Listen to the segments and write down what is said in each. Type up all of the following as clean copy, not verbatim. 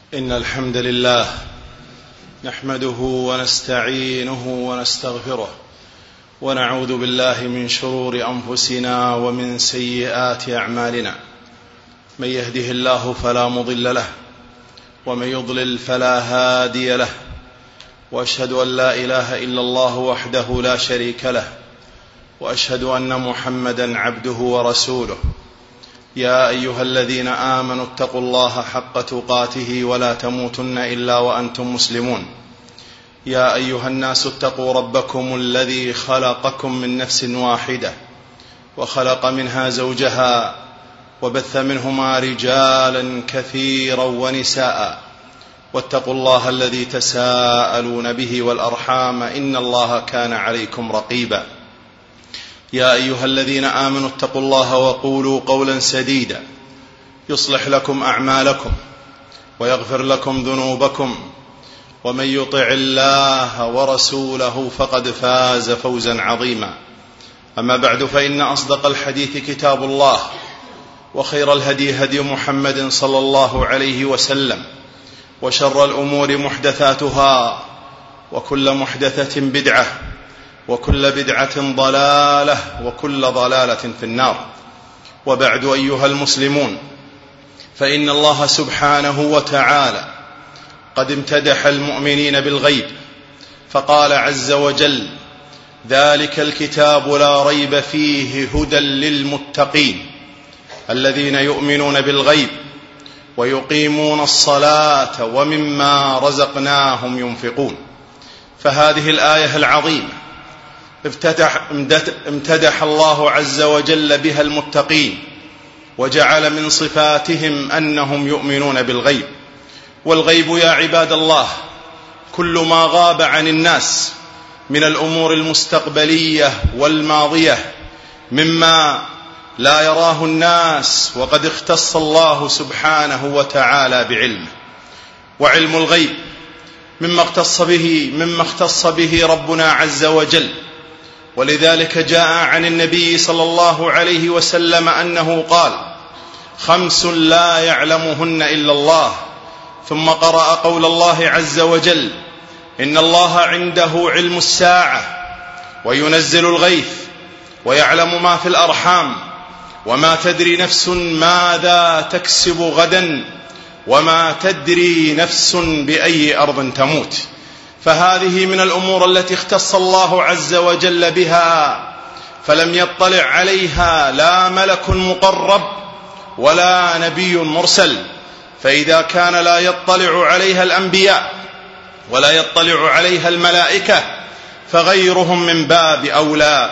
إن الحمد لله نحمده ونستعينه ونستغفره ونعوذ بالله من شرور أنفسنا ومن سيئات أعمالنا. من يهده الله فلا مضل له ومن يضلل فلا هادي له، وأشهد أن لا إله إلا الله وحده لا شريك له، وأشهد أن محمدا عبده ورسوله. يا أيها الذين آمنوا اتقوا الله حق تقاته ولا تموتن إلا وأنتم مسلمون. يا أيها الناس اتقوا ربكم الذي خلقكم من نفس واحدة وخلق منها زوجها وبث منهما رجالا كثيرا ونساء، واتقوا الله الذي تساءلون به والأرحام إن الله كان عليكم رقيبا. يا أيها الذين آمنوا اتقوا الله وقولوا قولا سديدا يصلح لكم أعمالكم ويغفر لكم ذنوبكم، ومن يطع الله ورسوله فقد فاز فوزا عظيما. أما بعد، فإن أصدق الحديث كتاب الله، وخير الهدي هدي محمد صلى الله عليه وسلم، وشر الأمور محدثاتها، وكل محدثة بدعة، وكل بدعة ضلالة، وكل ضلالة في النار. وبعد، أيها المسلمون، فإن الله سبحانه وتعالى قد امتدح المؤمنين بالغيب، فقال عز وجل: ذلك الكتاب لا ريب فيه هدى للمتقين الذين يؤمنون بالغيب ويقيمون الصلاة ومما رزقناهم ينفقون. فهذه الآية العظيمة امتدح الله عز وجل بها المتقين، وجعل من صفاتهم أنهم يؤمنون بالغيب. والغيب يا عباد الله كل ما غاب عن الناس من الأمور المستقبلية والماضية مما لا يراه الناس، وقد اختص الله سبحانه وتعالى بعلمه. وعلم الغيب مما اختص به ربنا عز وجل. ولذلك جاء عن النبي صلى الله عليه وسلم أنه قال: 5 لا يعلمهن إلا الله. ثم قرأ قول الله عز وجل: إن الله عنده علم الساعة وينزل الغيث ويعلم ما في الأرحام وما تدري نفس ماذا تكسب غدا وما تدري نفس بأي أرض تموت. فهذه من الأمور التي اختص الله عز وجل بها، فلم يطلع عليها لا ملك مقرب ولا نبي مرسل. فإذا كان لا يطلع عليها الأنبياء ولا يطلع عليها الملائكة، فغيرهم من باب أولى.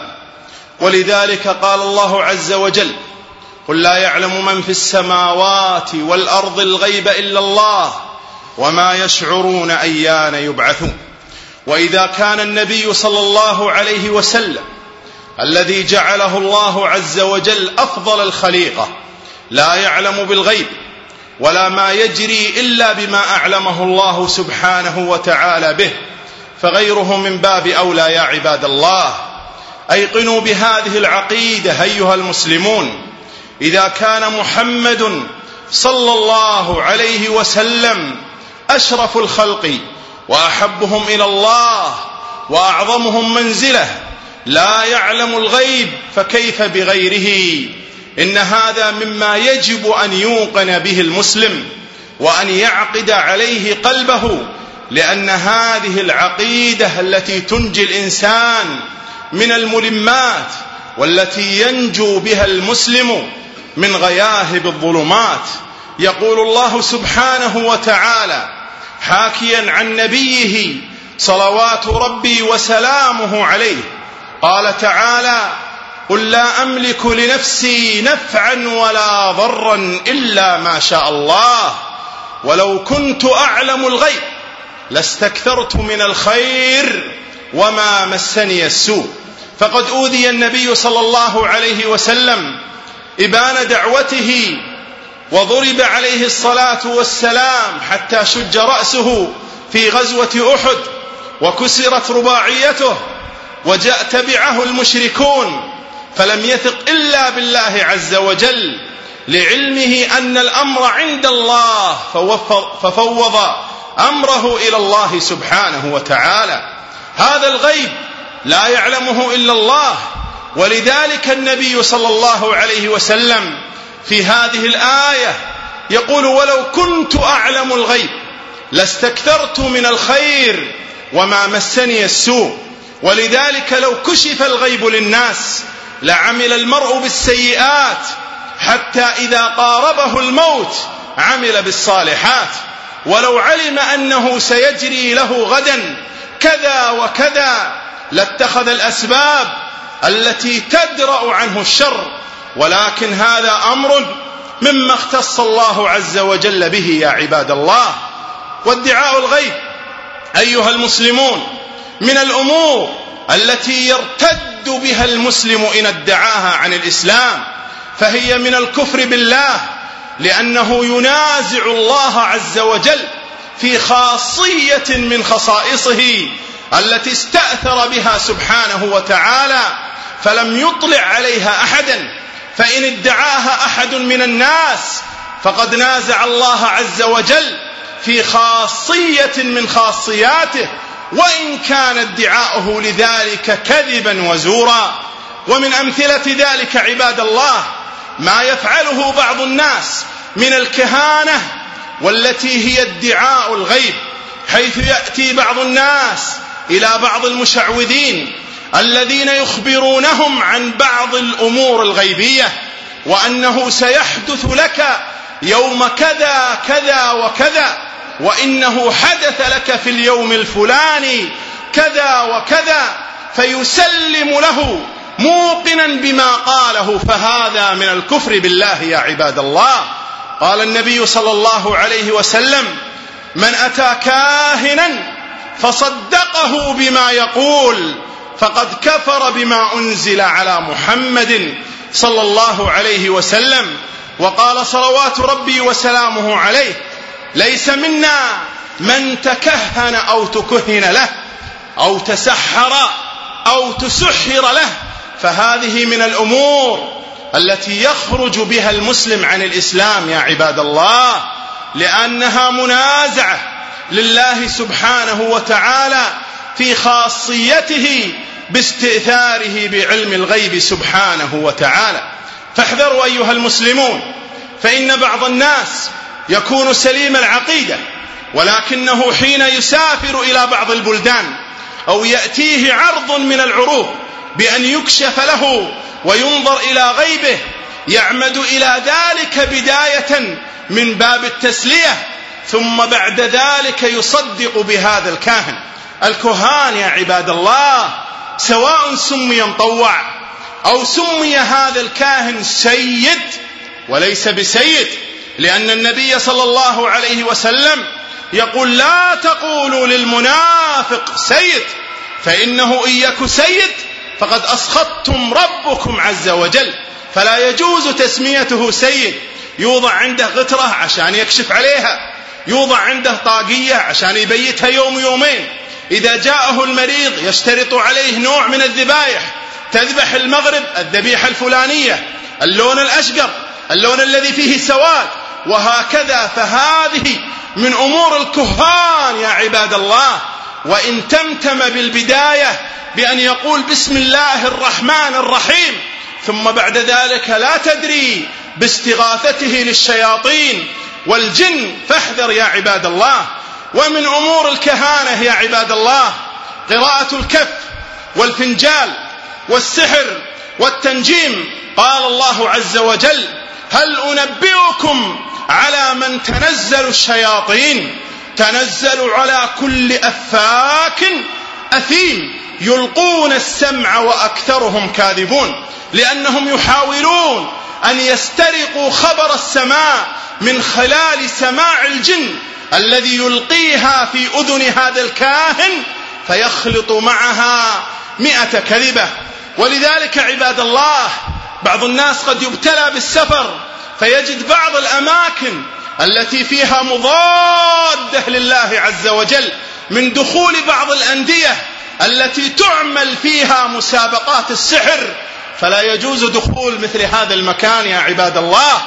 ولذلك قال الله عز وجل: قل لا يعلم من في السماوات والأرض الغيب إلا الله وما يشعرون أيان يبعثون. وإذا كان النبي صلى الله عليه وسلم الذي جعله الله عز وجل أفضل الخليقة لا يعلم بالغيب ولا ما يجري إلا بما أعلمه الله سبحانه وتعالى به، فغيره من باب أولى. يا عباد الله، أيقنوا بهذه العقيدة أيها المسلمون. إذا كان محمد صلى الله عليه وسلم أشرف الخلق وأحبهم إلى الله وأعظمهم منزلة لا يعلم الغيب، فكيف بغيره؟ إن هذا مما يجب أن يوقن به المسلم وأن يعقد عليه قلبه، لأن هذه العقيدة التي تنجي الإنسان من الملمات، والتي ينجو بها المسلم من غياهب الظلمات. يقول الله سبحانه وتعالى حاكيا عن نبيه صلوات ربي وسلامه عليه، قال تعالى: قل لا أملك لنفسي نفعا ولا ضرا إلا ما شاء الله ولو كنت أعلم الغيب لاستكثرت من الخير وما مسني السوء. فقد أوذي النبي صلى الله عليه وسلم إبان دعوته، وضرب عليه الصلاة والسلام حتى شج رأسه في غزوة أحد وكسرت رباعيته، وجاء تبعه المشركون، فلم يثق إلا بالله عز وجل. لعلمه أن الأمر عند الله ففوض أمره إلى الله سبحانه وتعالى. هذا الغيب لا يعلمه إلا الله، ولذلك النبي صلى الله عليه وسلم في هذه الآية يقول: ولو كنت أعلم الغيب لاستكثرت من الخير وما مسني السوء. ولذلك لو كشف الغيب للناس لعمل المرء بالسيئات حتى إذا قاربه الموت عمل بالصالحات. ولو علم أنه سيجري له غدا كذا وكذا لاتخذ الأسباب التي تدرأ عنه الشر، ولكن هذا أمر مما اختص الله عز وجل به يا عباد الله. وادعاء الغيب أيها المسلمون من الأمور التي يرتد بها المسلم إن ادعاها عن الإسلام، فهي من الكفر بالله، لأنه ينازع الله عز وجل في خاصية من خصائصه التي استأثر بها سبحانه وتعالى فلم يطلع عليها أحدا. فإن ادعاها أحد من الناس فقد نازع الله عز وجل في خاصية من خاصياته، وإن كان ادعاؤه لذلك كذبا وزورا. ومن أمثلة ذلك عباد الله ما يفعله بعض الناس من الكهانة، والتي هي ادعاء الغيب، حيث يأتي بعض الناس إلى بعض المشعوذين الذين يخبرونهم عن بعض الأمور الغيبية، وأنه سيحدث لك يوم كذا كذا وكذا، وإنه حدث لك في اليوم الفلاني كذا وكذا، فيسلم له موقنا بما قاله، فهذا من الكفر بالله يا عباد الله. قال النبي صلى الله عليه وسلم: من أتى كاهنا فصدقه بما يقول فقد كفر بما أنزل على محمد صلى الله عليه وسلم. وقال صلوات ربي وسلامه عليه: ليس منا من تكهن أو تكهن له أو تسحر أو تسحر له. فهذه من الأمور التي يخرج بها المسلم عن الإسلام يا عباد الله، لأنها منازعة لله سبحانه وتعالى في خاصيته باستئثاره بعلم الغيب سبحانه وتعالى. فاحذروا أيها المسلمون، فإن بعض الناس يكون سليم العقيدة، ولكنه حين يسافر إلى بعض البلدان أو يأتيه عرض من العروض بأن يكشف له وينظر إلى غيبه يعمد إلى ذلك بداية من باب التسلية، ثم بعد ذلك يصدق بهذا الكاهن. الكهان يا عباد الله سواء سمي مطوع أو سمي هذا الكاهن سيد وليس بسيد، لأن النبي صلى الله عليه وسلم يقول: لا تقولوا للمنافق سيد، فإنه إن يك سيد فقد أسخطتم ربكم عز وجل. فلا يجوز تسميته سيد. يوضع عنده غترة عشان يكشف عليها، يوضع عنده طاقية عشان يبيتها يوم يومين، إذا جاءه المريض يشترط عليه نوع من الذبائح، تذبح المغرب الذبيحة الفلانية، اللون الأشقر، اللون الذي فيه سواد، وهكذا. فهذه من أمور الكهان يا عباد الله. وإن تمتم بالبداية بأن يقول بسم الله الرحمن الرحيم، ثم بعد ذلك لا تدري باستغاثته للشياطين والجن، فاحذر يا عباد الله. ومن أمور الكهانة يا عباد الله قراءة الكف والفنجال والسحر والتنجيم. قال الله عز وجل: هل أنبئكم على من تنزل الشياطين؟ تنزل على كل أفاك أثيم يلقون السمع وأكثرهم كاذبون، لأنهم يحاولون أن يسترقوا خبر السماء من خلال سماع الجن الذي يلقيها في أذن هذا الكاهن فيخلط معها 100 كذبة. ولذلك عباد الله بعض الناس قد يبتلى بالسفر فيجد بعض الأماكن التي فيها مضادة لله عز وجل، من دخول بعض الأندية التي تعمل فيها مسابقات السحر، فلا يجوز دخول مثل هذا المكان يا عباد الله،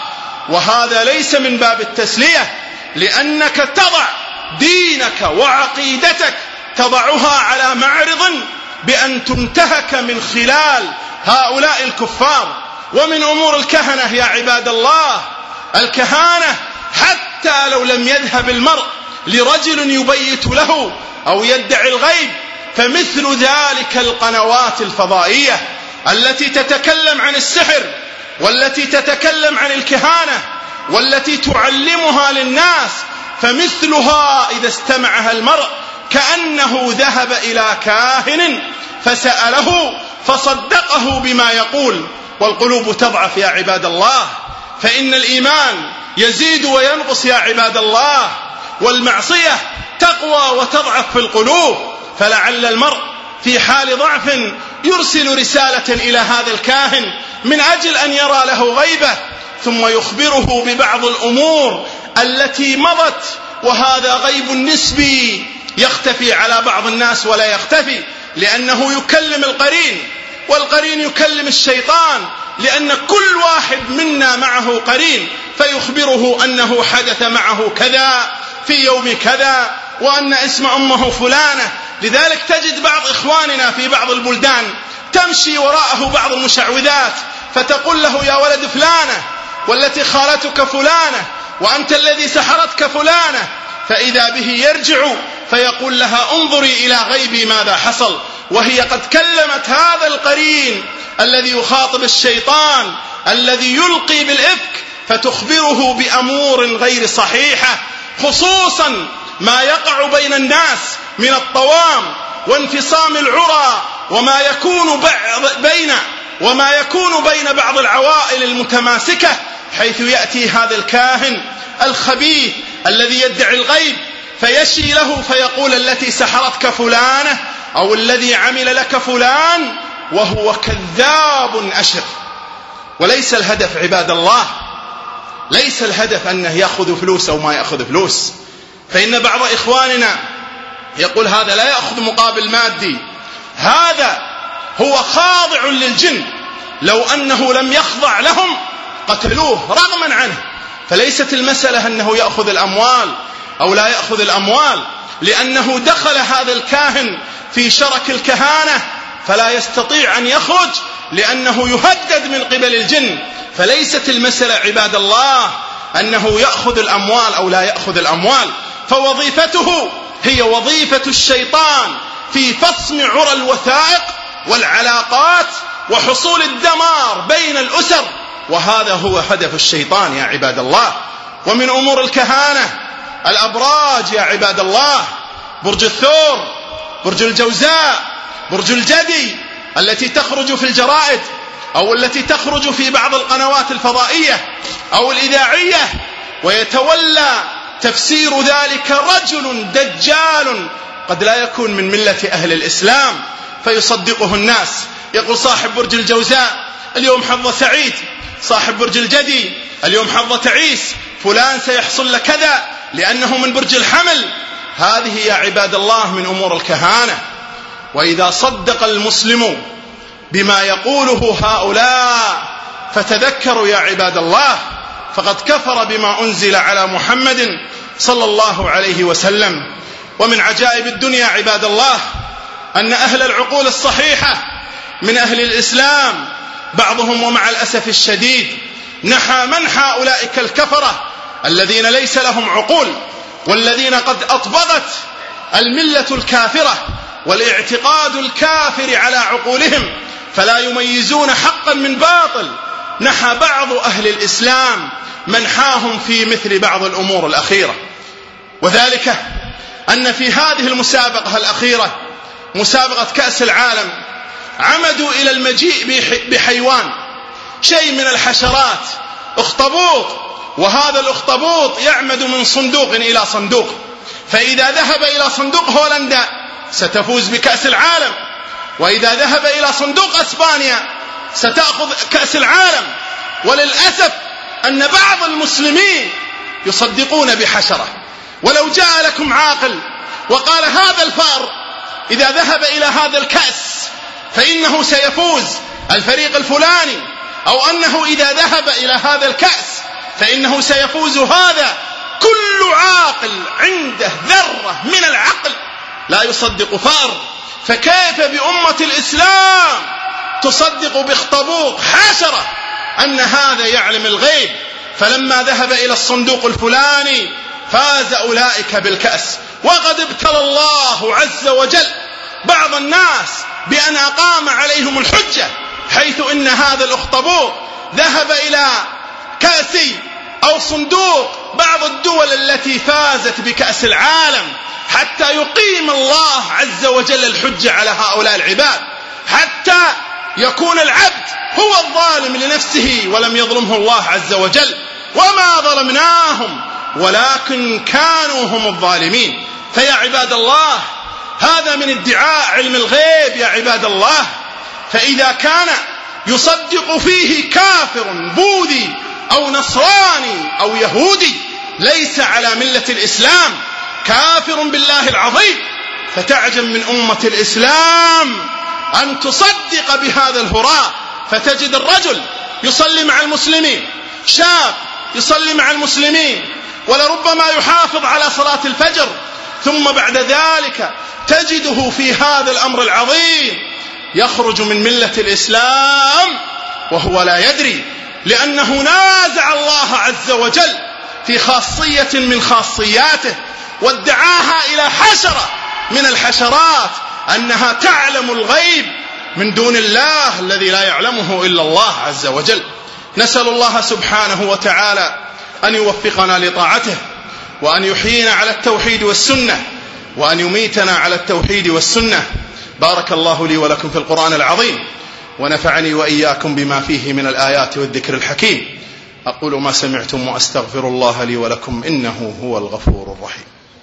وهذا ليس من باب التسلية، لأنك تضع دينك وعقيدتك تضعها على معرض بأن تنتهك من خلال هؤلاء الكفار. ومن أمور الكهنة يا عباد الله، الكهانة حتى لو لم يذهب المرء لرجل يبيت له أو يدعي الغيب، فمثل ذلك القنوات الفضائية التي تتكلم عن السحر والتي تتكلم عن الكهانة والتي تعلمها للناس، فمثلها إذا استمعها المرء كأنه ذهب إلى كاهن فسأله فصدقه بما يقول. والقلوب تضعف يا عباد الله، فإن الإيمان يزيد وينقص يا عباد الله، والمعصية تقوى وتضعف في القلوب. فلعل المرء في حال ضعف يرسل رسالة إلى هذا الكاهن من أجل أن يرى له غيبة، ثم يخبره ببعض الأمور التي مضت، وهذا غيب نسبي يختفي على بعض الناس ولا يختفي، لأنه يكلم القرين، والقرين يكلم الشيطان، لأن كل واحد منا معه قرين، فيخبره أنه حدث معه كذا في يوم كذا، وأن اسم أمه فلانة. لذلك تجد بعض إخواننا في بعض البلدان تمشي وراءه بعض المشعوذات فتقول له يا ولد فلانة، والتي خالتك فلانة، وأنت الذي سحرتك فلانة، فإذا به يرجع فيقول لها انظري إلى غيبي ماذا حصل، وهي قد كلمت هذا القرين الذي يخاطب الشيطان الذي يلقي بالإفك، فتخبره بأمور غير صحيحة، خصوصا ما يقع بين الناس من الطوام وانفصام العرى، وما يكون بين بعض العوائل المتماسكة، حيث يأتي هذا الكاهن الخبيث الذي يدعي الغيب فيشي له فيقول التي سحرتك فلانة أو الذي عمل لك فلان، وهو كذاب أشر. وليس الهدف عباد الله، ليس الهدف أنه يأخذ فلوس أو ما يأخذ فلوس، فإن بعض إخواننا يقول هذا لا يأخذ مقابل مادي، هذا هو خاضع للجن، لو أنه لم يخضع لهم قتلوه رغما عنه. فليست المسألة أنه يأخذ الأموال أو لا يأخذ الأموال، لأنه دخل هذا الكاهن في شرك الكهانة فلا يستطيع أن يخرج، لأنه يهدد من قبل الجن. فليست المسألة عباد الله أنه يأخذ الأموال أو لا يأخذ الأموال، فوظيفته هي وظيفة الشيطان في فصم عرى الوثائق والعلاقات وحصول الدمار بين الأسر، وهذا هو هدف الشيطان يا عباد الله. ومن أمور الكهانة الأبراج يا عباد الله، برج الثور، برج الجوزاء، برج الجدي، التي تخرج في الجرائد أو التي تخرج في بعض القنوات الفضائية أو الإذاعية، ويتولى تفسير ذلك رجل دجال قد لا يكون من ملة أهل الإسلام، فيصدقه الناس. يقول صاحب برج الجوزاء اليوم حظ سعيد، صاحب برج الجدي اليوم حظ تعيس، فلان سيحصل له كذا لأنه من برج الحمل. هذه يا عباد الله من أمور الكهانة. وإذا صدق المسلم بما يقوله هؤلاء فتذكروا يا عباد الله، فقد كفر بما أنزل على محمد صلى الله عليه وسلم. ومن عجائب الدنيا عباد الله أن أهل العقول الصحيحة من أهل الإسلام بعضهم ومع الأسف الشديد نحى منحى أولئك الكفرة الذين ليس لهم عقول، والذين قد أطبقت الملة الكافرة والاعتقاد الكافر على عقولهم فلا يميزون حقا من باطل. نحى بعض أهل الإسلام منحاهم في مثل بعض الأمور الأخيرة، وذلك أن في هذه المسابقة الأخيرة مسابقة كأس العالم عمدوا إلى المجيء بحيوان، شيء من الحشرات، أخطبوط، وهذا الأخطبوط يعمد من صندوق إلى صندوق، فإذا ذهب إلى صندوق هولندا ستفوز بكأس العالم، وإذا ذهب إلى صندوق أسبانيا ستأخذ كأس العالم. وللأسف أن بعض المسلمين يصدقون بحشرة. ولو جاء لكم عاقل وقال هذا الفأر إذا ذهب إلى هذا الكأس فإنه سيفوز الفريق الفلاني، أو أنه إذا ذهب إلى هذا الكأس فإنه سيفوز هذا. كل عاقل عنده ذرة من العقل لا يصدق فأر، فكيف بأمة الإسلام تصدق باخطبوط حشرة أن هذا يعلم الغيب؟ فلما ذهب إلى الصندوق الفلاني فاز أولئك بالكأس. وقد ابتلى الله عز وجل بعض الناس بأن أقام عليهم الحجة، حيث إن هذا الأخطبوط ذهب إلى كأس أو صندوق بعض الدول التي فازت بكأس العالم حتى يقيم الله عز وجل الحجة على هؤلاء العباد، حتى يكون العبد هو الظالم لنفسه ولم يظلمه الله عز وجل. وما ظلمناهم ولكن كانوا هم الظالمين. فيا عباد الله، هذا من ادعاء علم الغيب يا عباد الله. فإذا كان يصدق فيه كافر بوذي أو نصراني أو يهودي ليس على ملة الإسلام، كافر بالله العظيم، فتعجب من أمة الإسلام أن تصدق بهذا الهراء. فتجد الرجل يصلي مع المسلمين، شاب يصلي مع المسلمين ولربما يحافظ على صلاة الفجر، ثم بعد ذلك تجده في هذا الأمر العظيم يخرج من ملة الإسلام وهو لا يدري، لأنه نازع الله عز وجل في خاصية من خاصياته وادعاها إلى حشرة من الحشرات أنها تعلم الغيب من دون الله الذي لا يعلمه إلا الله عز وجل. نسأل الله سبحانه وتعالى أن يوفقنا لطاعته، وأن يحيينا على التوحيد والسنة، وأن يميتنا على التوحيد والسنة. بارك الله لي ولكم في القرآن العظيم، ونفعني وإياكم بما فيه من الآيات والذكر الحكيم. أقول ما سمعتم وأستغفر الله لي ولكم إنه هو الغفور الرحيم.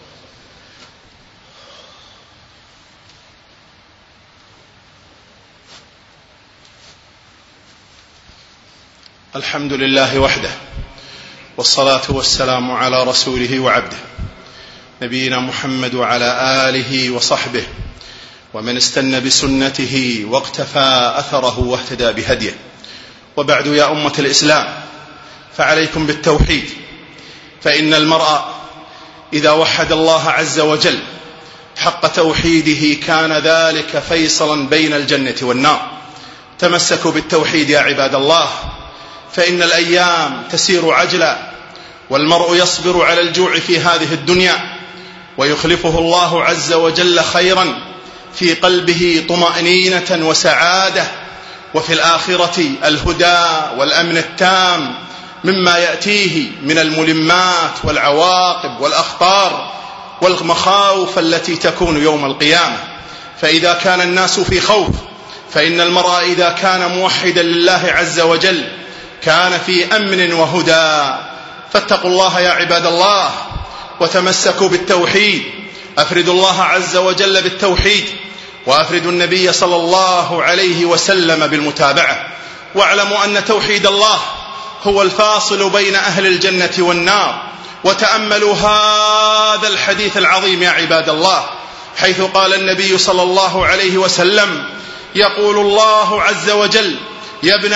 الحمد لله وحده، والصلاة والسلام على رسوله وعبده نبينا محمد وعلى آله وصحبه ومن استنى بسنته واقتفى أثره واهتدى بهديه. وبعد، يا أمة الإسلام، فعليكم بالتوحيد، فإن المرء إذا وحد الله عز وجل حق توحيده كان ذلك فيصلا بين الجنة والنار. تمسكوا بالتوحيد يا عباد الله، فإن الأيام تسير عجلا، والمرء يصبر على الجوع في هذه الدنيا ويخلفه الله عز وجل خيرا في قلبه طمأنينة وسعادة، وفي الآخرة الهدى والأمن التام مما يأتيه من الملمات والعواقب والأخطار والمخاوف التي تكون يوم القيامة. فإذا كان الناس في خوف، فإن المرء إذا كان موحدا لله عز وجل كان في أمن وهدى. فاتقوا الله يا عباد الله وتمسكوا بالتوحيد. أفردوا الله عز وجل بالتوحيد، وأفردوا النبي صلى الله عليه وسلم بالمتابعة، واعلموا أن توحيد الله هو الفاصل بين أهل الجنة والنار. وتأملوا هذا الحديث العظيم يا عباد الله، حيث قال النبي صلى الله عليه وسلم: يقول الله عز وجل: يا ابن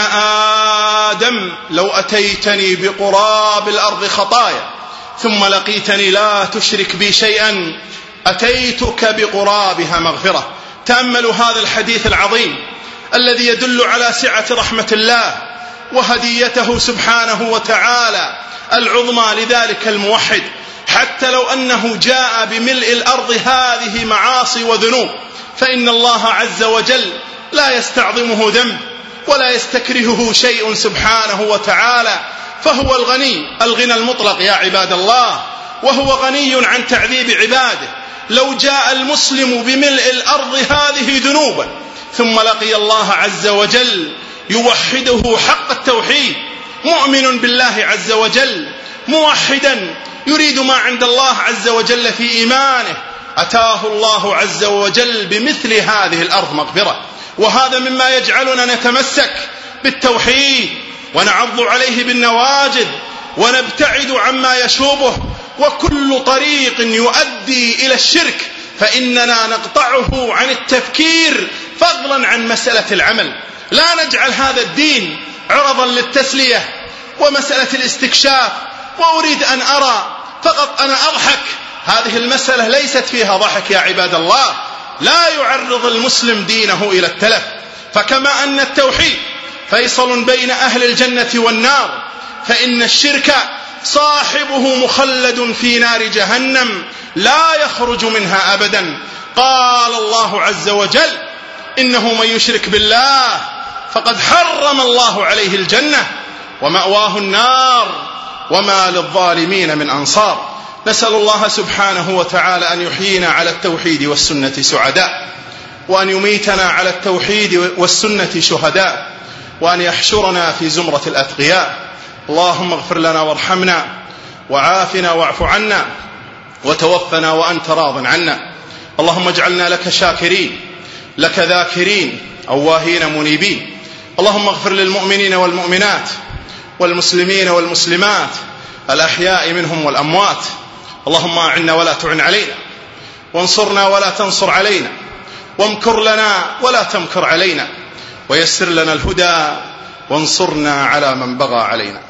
آدم لو أتيتني بقراب الأرض خطايا ثم لقيتني لا تشرك بي شيئا أتيتك بقرابها مغفرة. تأملوا هذا الحديث العظيم الذي يدل على سعة رحمة الله وهديته سبحانه وتعالى العظمى لذلك الموحد، حتى لو أنه جاء بملء الأرض هذه معاصي وذنوب، فإن الله عز وجل لا يستعظمه ذنب ولا يستكرهه شيء سبحانه وتعالى، فهو الغنى المطلق يا عباد الله، وهو غني عن تعذيب عباده. لو جاء المسلم بملء الأرض هذه ذنوبا ثم لقي الله عز وجل يوحده حق التوحيد، مؤمن بالله عز وجل موحدا يريد ما عند الله عز وجل في إيمانه، أتاه الله عز وجل بمثل هذه الأرض مغفرة. وهذا مما يجعلنا نتمسك بالتوحيد ونعض عليه بالنواجذ ونبتعد عما يشوبه، وكل طريق يؤدي إلى الشرك فإننا نقطعه عن التفكير، فضلا عن مسألة العمل. لا نجعل هذا الدين عرضا للتسلية ومسألة الاستكشاف وأريد أن أرى فقط أنا أضحك، هذه المسألة ليست فيها ضحك يا عباد الله. لا يعرض المسلم دينه إلى التلف. فكما أن التوحيد فيصل بين أهل الجنة والنار، فإن الشرك صاحبه مخلد في نار جهنم لا يخرج منها أبدا. قال الله عز وجل: إنه من يشرك بالله فقد حرم الله عليه الجنة ومأواه النار وما للظالمين من أنصار. نسأل الله سبحانه وتعالى أن يحيينا على التوحيد والسنة سعداء، وأن يميتنا على التوحيد والسنة شهداء، وأن يحشرنا في زمرة الأتقياء. اللهم اغفر لنا وارحمنا وعافنا واعف عنا وتوفنا وأنت راض عنا. اللهم اجعلنا لك شاكرين، لك ذاكرين، أواهين منيبين. اللهم اغفر للمؤمنين والمؤمنات والمسلمين والمسلمات الأحياء منهم والأموات. اللهم أعنا ولا تعن علينا، وانصرنا ولا تنصر علينا، وامكر لنا ولا تمكر علينا، ويسر لنا الهدى، وانصرنا على من بغى علينا.